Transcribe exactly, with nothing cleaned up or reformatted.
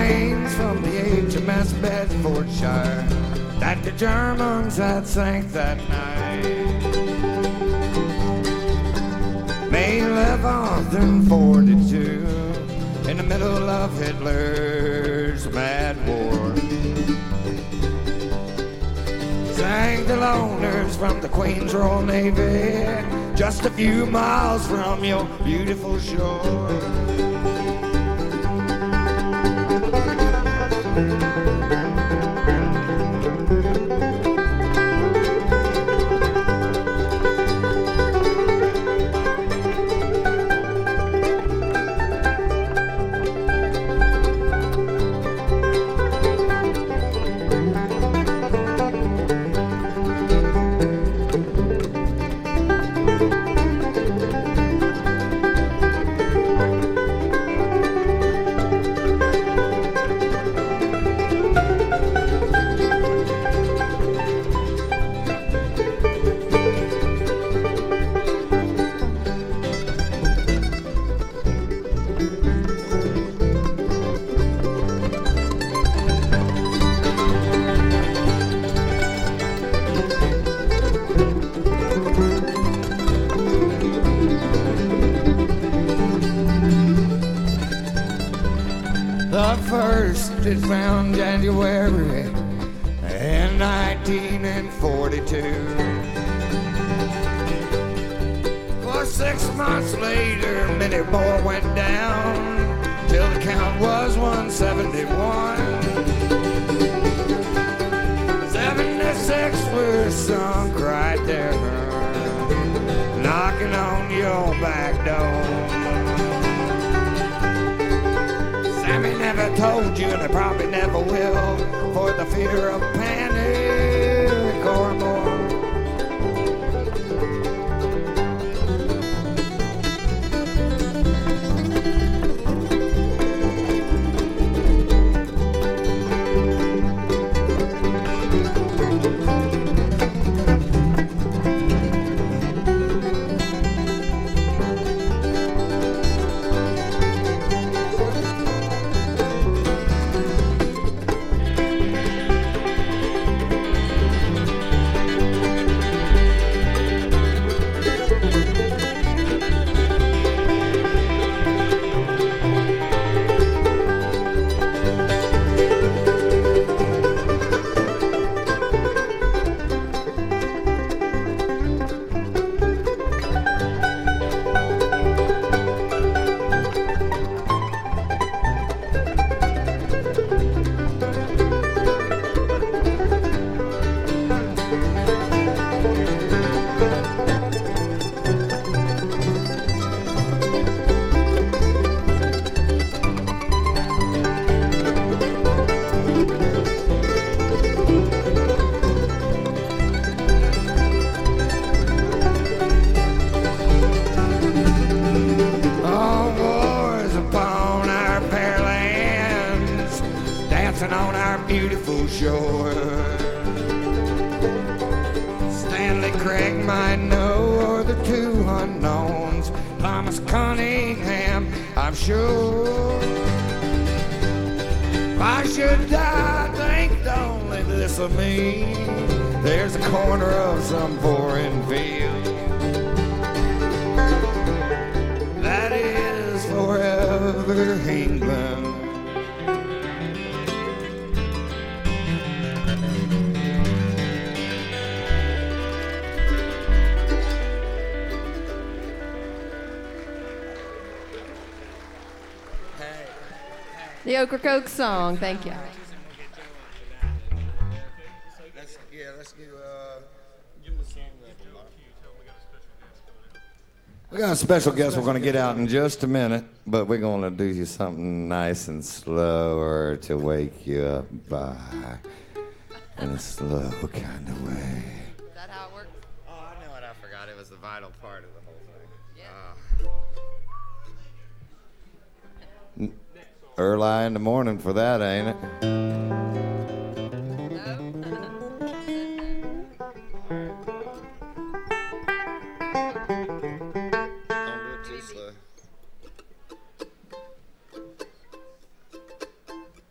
planes from the H M S Bedfordshire that the Germans had sank that night. May eleventh forty-two, in the middle of Hitler's mad war, sank the loners from the Queen's Royal Navy, just a few miles from your beautiful shore. The first is found January in nineteen forty-two. For six months later, many more went down till the count was one seventy-one. seventy-six were sunk right there, knocking on your back door. Sammy never told you, and I probably never will, for the fear of panic or more. On our beautiful shore, Stanley Craig might know, or the two unknowns, Thomas Cunningham, I'm sure. If I should die, think only this of me, there's a corner of some foreign field that is forever England. The Ocracoke song, thank you. Let's, yeah, let's do, uh, we got a special guest we're going to get out in just a minute, but we're going to do you something nice and slower to wake you up by, in a slow kind of way. Is that how it works? Oh, I know it. I forgot. It was the vital part of the whole thing. Yeah. Uh, early in the morning for that, ain't it?